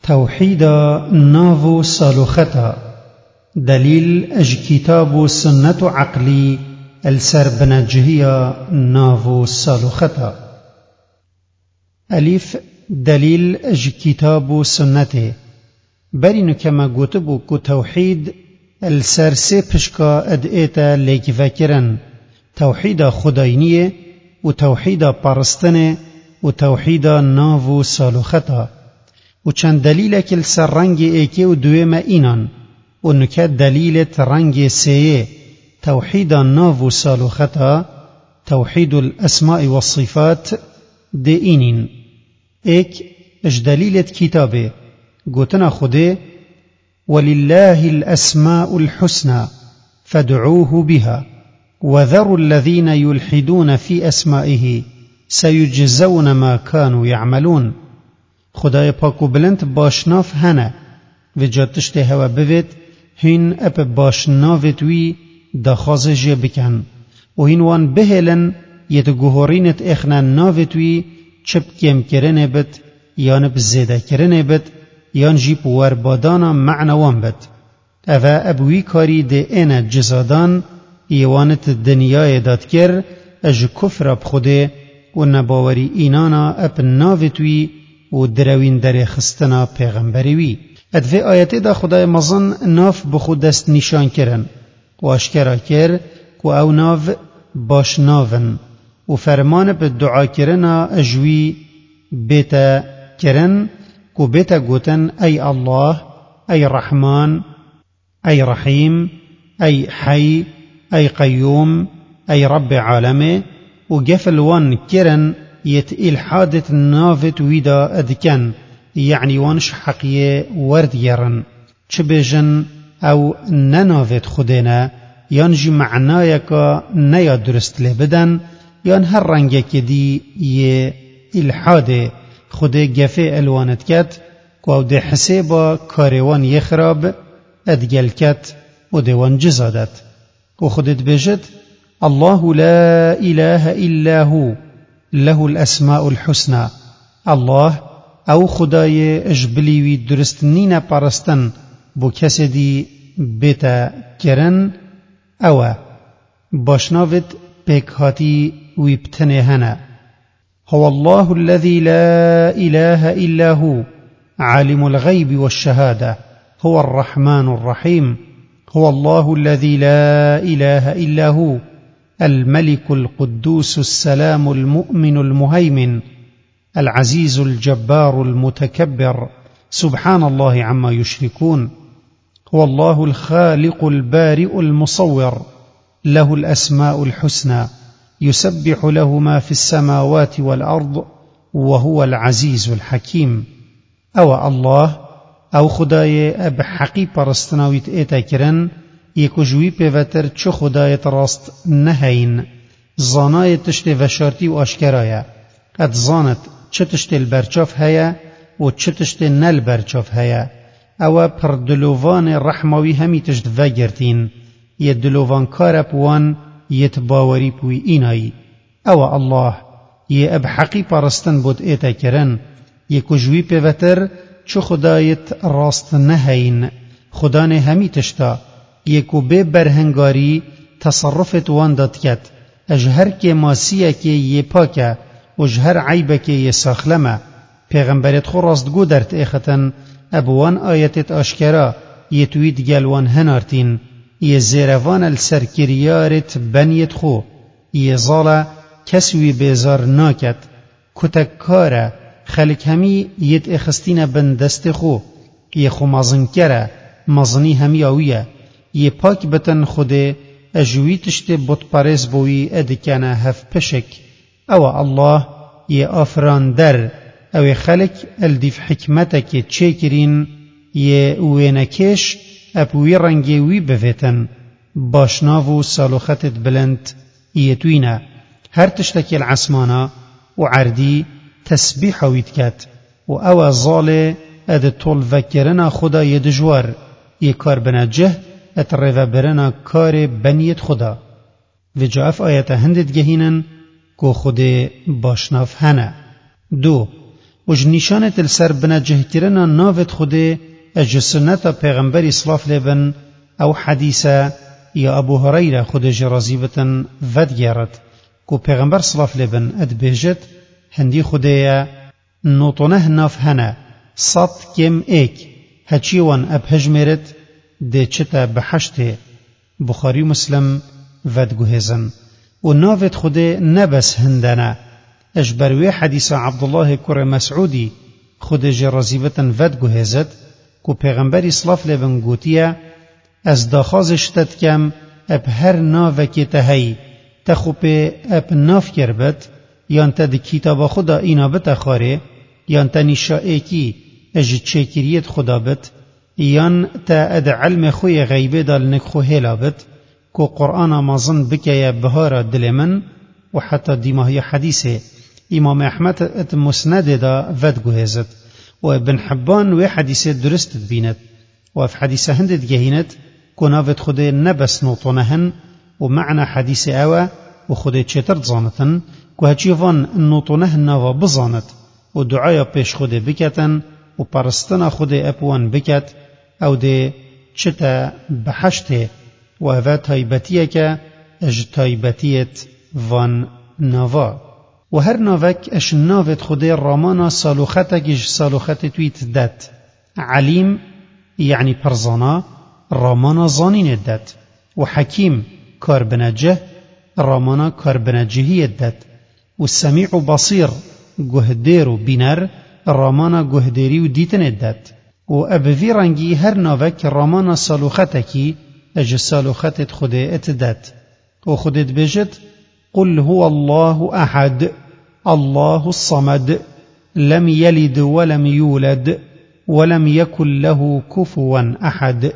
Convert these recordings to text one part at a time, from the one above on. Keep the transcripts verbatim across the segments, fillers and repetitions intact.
توحيد نافو صالوختا دليل اج كتاب سنة عقلي السربنجهية نافو صالوختا. ألف دليل اج كتاب سنته برين كما قتبو كو توحيد السرسي پشكا ادئتا ليك فاكرن توحيد خداينية و توحيد پرستنه و توحيد نافو صالوختا و چند دلیل کل سر رنگ ایکی و دویم اینان و نکه دلیلت رنگ سیه توحید ناو صالوختا توحید الاسماء والصفات ده اینین. ایک اش دلیلت کتابه گوتنا خوده ولله الاسماء الحسنى فادعوه بها وذروا الذين يلحدون في اسمائه سيجزون ما كانوا يعملون. خدای پاک و بلند باشناف هنه و جاتشت هوا بوید هین اپ باشناوت وی دخواز جه بکن و هین وان بهلن یت گوهرینت اخنا ناوت وی چپ کم کرنه بد یان بزیده کرنه بد یان جیب وربادانا معنوان بد. اوه ابوی کاری ده این جزادان یوانت دنیای دادگر اج کفر بخوده و نباوری اینانا اپ ناوت وی و دروین در خستنا پیغمبری وی. ادوی آیتی دا خدای مزن ناف بخود دست نشان کرن و اشکرا کر که او ناف باش ناون و فرمان به دعا کرنا اجوی بیتا کرن که بیتا گوتن ای الله ای رحمان ای رحیم ای حی ای قیوم ای رب عالمه و گفل وان کرن يت إلحادة نافت ويدا أدكن يعني وانش حقية ورد يرن چبجن أو ننافت خدنا ينجي معنايكا نيا درست لبدن يان هر رنگك دي يه إلحادة خده جفه الوانت كت كو ده حسابا كاروان يخراب أدگل كت و دوان جزادت و خدت بجد الله لا إله إلا هو له الأسماء الحسنى. الله او خدای اجبلی وی درست نینا پرستن بو کسی دی بیتا کرن او باشناوت پیک هاتی وی بتنه هنه. هو الله الذي لا إله إلا هو عالم الغيب والشهادة هو الرحمن الرحيم. هو الله الذي لا إله إلا هو الملك القدوس السلام المؤمن المهيمن العزيز الجبار المتكبر سبحان الله عما يشركون. هو الله الخالق البارئ المصور له الأسماء الحسنى يسبح له ما في السماوات والأرض وهو العزيز الحكيم. أو الله أو خداي أب حقي پرستناويت ايتا کرن یکو جوی پیوتر چه خدایت راست نهین زانای تشت وشارتی و آشکرایا اد زانت چه تشت البرچاف هیا و چه تشت نل برچاف هیا او پر دلووان رحماوی همی تشت وگرتین یه دلووان کارب وان یت باوری پوی اینایی. او الله یه اب حقی پرستن بود ایتا کرن یکو جوی پیوتر چه خدایت راست نهین خدان همی تشتا یکو به برهنگاری تصرفت وان داد کت اجهر که ماسیه که یه پاکه اجهر عیبه که یه ساخلمه پیغمبرت خو راستگو درت ایختن ابوان آیتت آشکرا یه توید گلوان هنارتین یه زیروان السرکریارت بنیت خو یه زاله کسوی بیزار ناکت کتککاره خلق همی یت اخستین بندست خو یه خو مازن کره مازنی همی آویه یه پاک بتن خوده اجوی تشت بط پرز بوی ادکنه هف پشک. او الله یه آفران در او خلق الدیف حکمتک چه کرین یه وینکش اپوی رنگی وی بفتن باشناو سالوختت بلند یه توینه هر تشتک العسمانا و عردی تسبیح وید کت و او ظاله اد طول وکرنا خدا یه دجوار یه کار بنجه اترفا برنا کار بنیت خدا و جاف آیت هندت گهینن کو خود باشناف هنه. دو وج نشانت السر بنجه کرنا نافت خوده اج سنت پیغمبر اصلاف لبن او حدیثه یا ابو هريره خود جرازیبتن ود گیرد کو پیغمبر صلاف لبن اد بهجت هندی خوده نوطنه ناف هنه صد کم ایک هچیوان اب هجمرت ده چتا بحشته بخاری مسلم ود گوهزن و نافت خوده نبس هندنه اجبروی حدیث عبدالله کر مسعودی خود جرازیبتن ود گوهزد کو پیغمبر اصلاف لبن گوتیه از داخازش تد کم اب هر ناوکی تهی تخوب اب ناف کربت یا انت ده کتاب خدا اینا بتخاره یا انت نشائه کی اج چکریت خدا بت یا تا اد علم خوی غیبه دال نکخو هلا بت کو قرآن مازن بکه بهار دل من و حتی دیماهی حدیثه امام احمد ات مسند دا ود گوهزد و ابن حبان و حدیثه درست بینت و اف حدیثه هندت گهینت كنافت خده نبس نوطنهن ومعنى حديث أوا وخده چتر زانتن كو هچيوان نوطنهن نوا بزانت ودعايا پیش خده بكتن وپرستنا خده اپوان بكت او ده چتا بحشته و اوه تایبتیه که اج تایبتیت وان نوا و هر ناوک اش ناوت خده رامانا سالوختك اج سالوخت تويت دات عليم يعني پرزانا رامانا زانین داد و حکیم کار بنجه رامانا کار بنجهی داد و سمیع و بصیر گهدیر و بینر رامانا گهدیری و دیتن داد و ابوی رنگی هر ناوک رامانا سالوختکی اج سالوختت خود اتداد و خودت بجد قل هو الله احد الله الصمد لم يلد ولم يولد ولم يكن له كفوا احد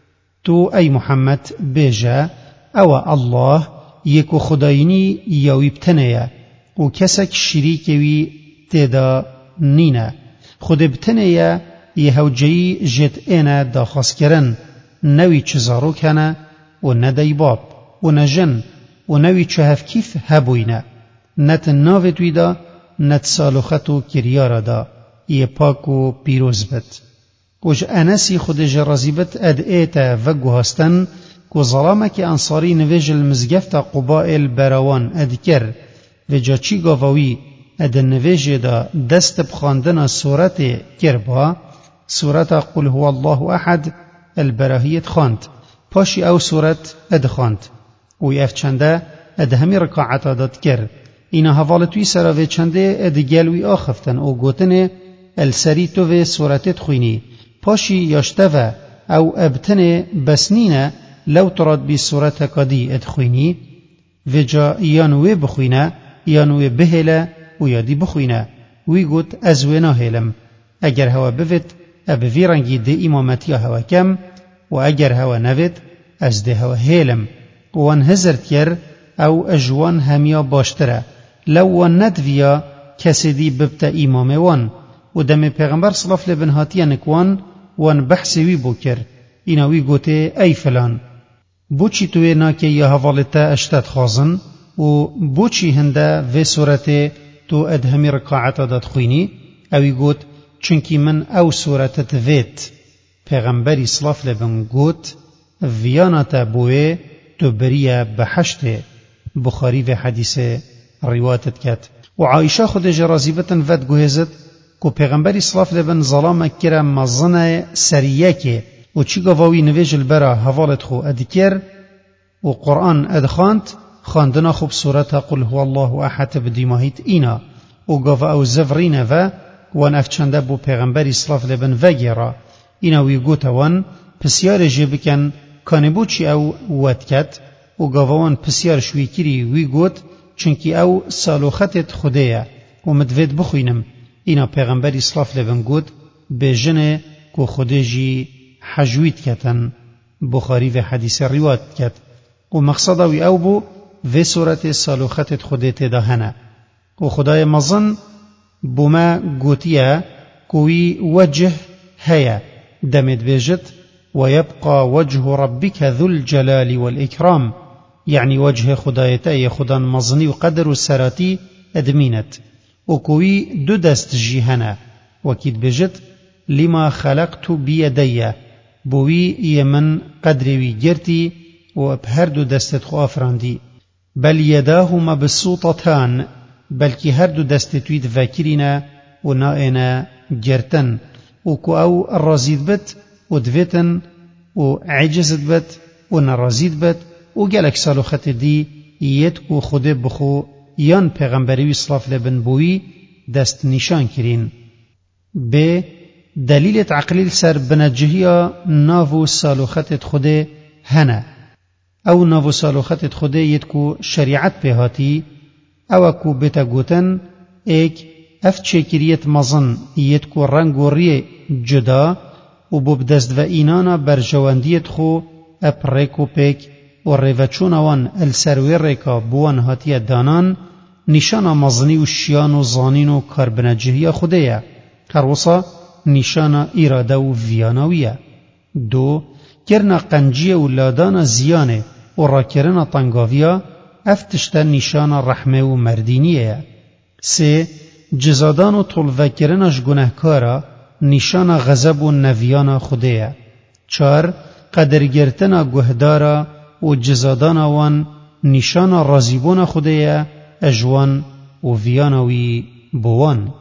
تو ای محمد بیجا او الله یکو خداینی یاوی بتنه و کسک شریکوی تیدا نینه خود بتنه یه هوجی جت اینا داخاص کرن نوی چزارو کنه و ندای باب و نجن و نوی چهف کیف هبوینه نت ناوی دویدا نت سالوختو کریارا دا یه پاک و پیروز بد وج انسی خود جرازیبت اد ایتا و گوهستن کو ظلامک انصاری نویج المزگفت قبائل براوان ادکر و جاچی گاوی اد نویج دا دست بخاندن سورت کربا سورت قل هو الله احد البراهیت خاند پاشی او سورت اد خاند و اف چنده اد همی رکاعت داد کر اینا حوالتوی سراوی چنده اد گلوی آخفتن او گوتن السری تو و سورتت خوینی پاشی یاشتوه او ابتنه بسنینه لو تراد بی صورت کدی ادخوینی و جا یانوی بخوینه یانوی بهله و یادی بخوینه وی گوت ازوینا هلم اگر هوا بوید اب ویرنگی ده امامتی هوا کم و اگر هوا نوید از ده هوا هلم وان هزرد کر او اجوان همیا باشتره لو وان ندویا کسی دی ببتا امام وان و دم پیغمبر صلی الله علیه و هاتیه نکوان وان بحثی وی بوکر اینا وی گوته ای فلان بوچی توی ناکه یا حوالتا اشتاد خازن و بوچی هنده و صورت تو ادهمی رکاعت داد خوینی اوی گوت چونکی من او صورتت وید پیغمبری صلی الله علیه گوت ویانتا بوه تو بریه بحشته بخاری و حدیث روایتت کت و عایشه خود جرازیبتن ود گوهزد کو پیغمبری صلی الله علیه و ظلام کرا مزنه سریه که و چی گواوی نویج البرا حوالت خو ادکر و قرآن ادخاند خاندنا خوب سورت قل هو الله احد بدیماهیت اینا و گوا او زفرینه و وان افچنده بو پیغمبری صلی الله علیه و وگیرا اینا وی گوتا وان پسیار جبکن کانبو چی او ودکت و گواوان پسیار شویکری وی گوت چونکی او سالوختت خوده و مدوید بخوینم اینا پیغمبری صلی الله علیه و گوت به جنه کو خودجی حجوید کتن بخاری و حدیث روایت کت و مقصد وی او بو و صورت سالوختت خودت دهنه و خدای مزن بما گوتیه کوی وجه هيا دمت بيجت ويبقى وجه ربك ذو الجلال والإكرام يعني وجه خدايتي خدان مزني وقدر السراتي أدمينت و کوی دو دست جیهنه وکید بجت لما خلقت بیدیه بوی یمن قدروی گرتی و بهر دو دستت خو افراندی بل یداه مبسوطتان بلکی هر دو دست توید فکرینه و نائنا گرتن و کو او رازید بت و دویتن و عجزت بت و نرازید بت و گلک سالو خط دی یت کو خود بخو یان پیغمبری اصلاف لبن بوی دست نشان کرین ب دلیل عقلی سر بنجهیا ناو سالو خط خود هنه او ناو سالو خط خود یت کو شریعت بهاتی او کو بتا گوتن ایک اف چکریت مزن یت کو رنگ و ری جدا و ببدست و اینانا برجواندیت خو اپریکو پیک و ریوچون وان السروی ریکا بوان هاتی دانان نشانا مزنی و شیان و زانین و کاربنجهی خوده هروسا نشانا اراده و ویانویه دو کرنا قنجی و لادانا زیانه و راکرنا طنگاویا افتشتا نشانا رحمه و مردینیه سه جزادان و طلوکرناش گناهکارا نشانا غضب و نویانا خوده چار قدرگرتنا گهدارا و جزادانا وان نشانا رازیبونا خوده اجوان و ویانوی بوان